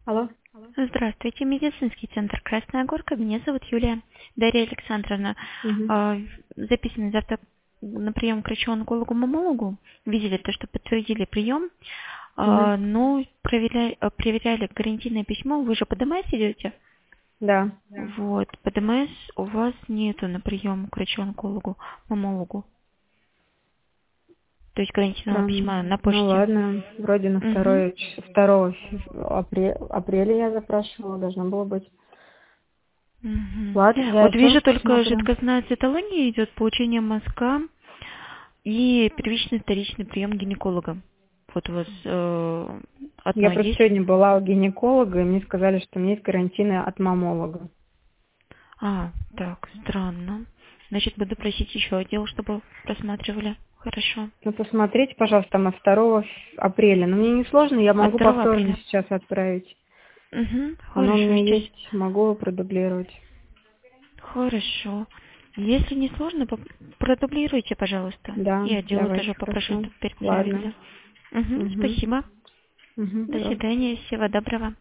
Алло. Здравствуйте, медицинский центр «Красная Горка». Меня зовут Юлия. Дарья Александровна. Мгм. Записаны завтра на прием к врачу-онкологу-мамологу. Видели то, что подтвердили прием. Мгм. Но проверяли гарантийное письмо. Вы же по ДМС идете? Да. Вот. По ДМС у вас нету на прием к врачу-онкологу-мамологу. То есть гарантийного Странно. письма на Ну почте. ладно, вроде на Мгм. 2 апреля я запрашивала, должно было быть. Мгм. Ладно, я Вот еще раз вижу, только посмотрю. жидкостная цитология идет, получение мазка и первичный вторичный прием гинеколога. Вот у вас Я одно просто есть? сегодня была у гинеколога, и мне сказали, что у меня есть гарантийное от мамолога. Так, странно. Значит, буду просить еще отдел, чтобы просматривали. Хорошо. Ну, посмотрите, пожалуйста, там от 2 апреля. Но мне не сложно, я От могу 2 повторно апреля. сейчас отправить. Угу, Оно у хорошо, меня здесь. есть, могу продублировать. Хорошо. Если не сложно, продублируйте, пожалуйста. Да, И отделу давайте, тоже попрошу, хорошо. чтобы Ладно. перепроверили. Угу, Угу. спасибо. Угу, До пожалуйста. свидания. Всего доброго.